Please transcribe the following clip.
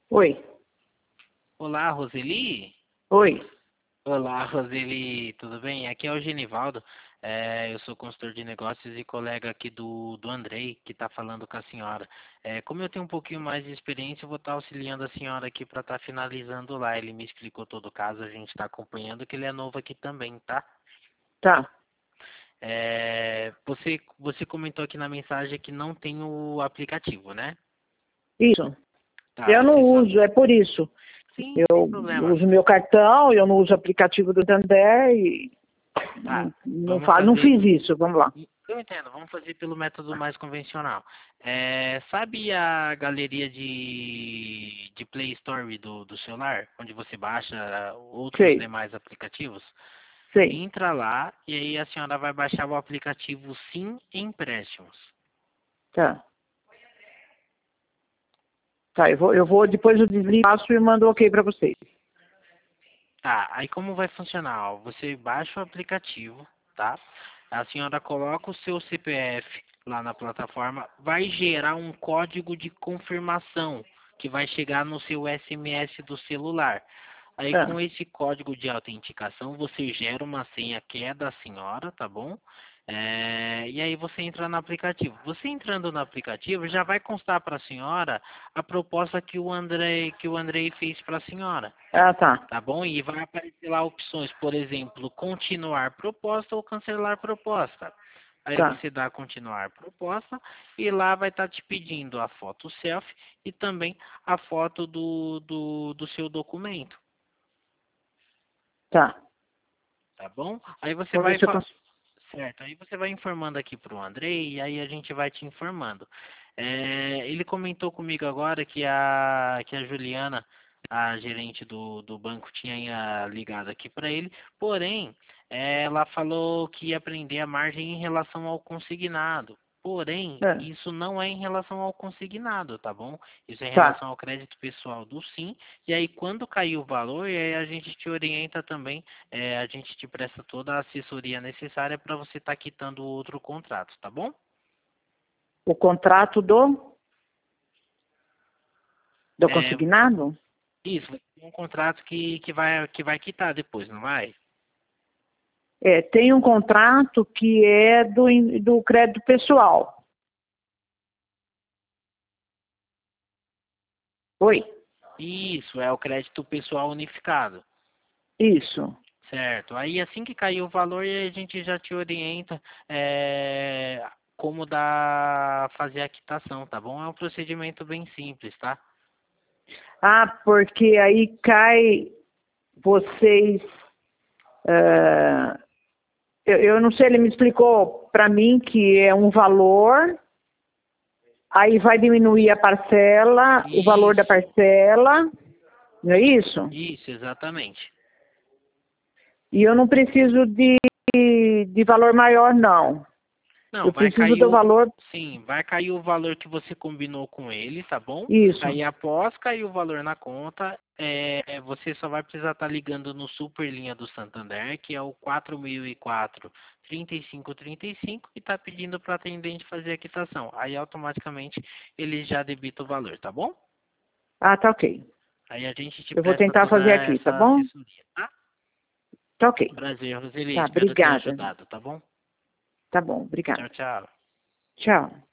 Oi, Olá, Roseli. oi. Olá, Roseli, tudo bem? Aqui é o Genivaldo. Eu sou consultor de negócios e colega aqui do Andrei, que está falando com a senhora. Como eu tenho um pouquinho mais de experiência, eu vou estar auxiliando a senhora aqui para estar finalizando lá. Ele me explicou todo o caso, a gente está acompanhando, que ele é novo aqui também, tá? Tá. Você comentou aqui na mensagem que não tem o aplicativo, né? Isso. Tá, Eu não você só... uso, é por isso. Sim, sem Eu problema. uso meu cartão, eu não uso o aplicativo do Santander e Tá, vamos não fazer... fiz isso. Vamos lá. Eu entendo, vamos fazer pelo método mais convencional. Sabe a galeria de Play Store do celular, onde você baixa outros Sei, demais aplicativos? sei. Entra lá e aí a senhora vai baixar o aplicativo Sim Empréstimos. Tá. Tá, depois eu desligo, passo e mando ok para vocês. Tá, aí como vai funcionar? Ó, você baixa o aplicativo, tá? A senhora coloca o seu CPF lá na plataforma, vai gerar um código de confirmação que vai chegar no seu SMS do celular. Aí com Tá, esse código de autenticação você gera uma senha que é da senhora, tá bom? E aí você entra no aplicativo. Você entrando no aplicativo já vai constar para a senhora a proposta que o Andrei fez para a senhora. tá. Tá bom? E vai aparecer lá opções, por exemplo, continuar proposta ou cancelar proposta. Aí Tá, você dá continuar proposta e lá vai estar te pedindo a foto selfie e também a foto do seu documento, tá. tá bom? Aí você Vou ver vai se eu consigo. certo, aí você vai informando aqui para o Andrei e aí a gente vai te informando. Ele comentou comigo agora que a Juliana, a gerente do banco, tinha ligado aqui para ele, porém, ela falou que ia prender a margem em relação ao consignado. Porém, É, isso não é em relação ao consignado, tá bom? Isso é em tá. relação ao crédito pessoal do Sim. E aí, quando cair o valor, aí a gente te orienta também, a gente te presta toda a assessoria necessária para você estar quitando o outro contrato, tá bom? O contrato do É, consignado? isso, vai ter um contrato que vai quitar depois, não vai? É, tem um contrato que é do crédito pessoal. Oi, Isso, é o crédito pessoal unificado. isso. Certo. Aí assim que cair o valor, a gente já te orienta como fazer a quitação, tá bom? É um procedimento bem simples, tá? Ah, porque aí cai vocês. ah, eu não sei, ele me explicou para mim que é um valor, aí vai diminuir a parcela, o valor da Isso, parcela, não é isso? isso, exatamente. E eu não preciso de valor maior, não. Não, Eu preciso do valor. sim, vai cair o valor que você combinou com ele, tá bom? Isso. Aí após cair o valor na conta, você só vai precisar estar ligando no Superlinha do Santander, que é o 4004 3535 e tá pedindo para o atendente fazer a quitação. Aí automaticamente ele já debita o valor, tá bom? Ah, tá ok. Aí a gente te Eu vou presta tentar toda fazer aqui, tá essa bom? assessoria, tá? Tá ok. Prazer, Roseli, Tá, espero ter obrigada. ajudado, tá bom? Tá bom, Tchau, obrigada. tchau. Tchau.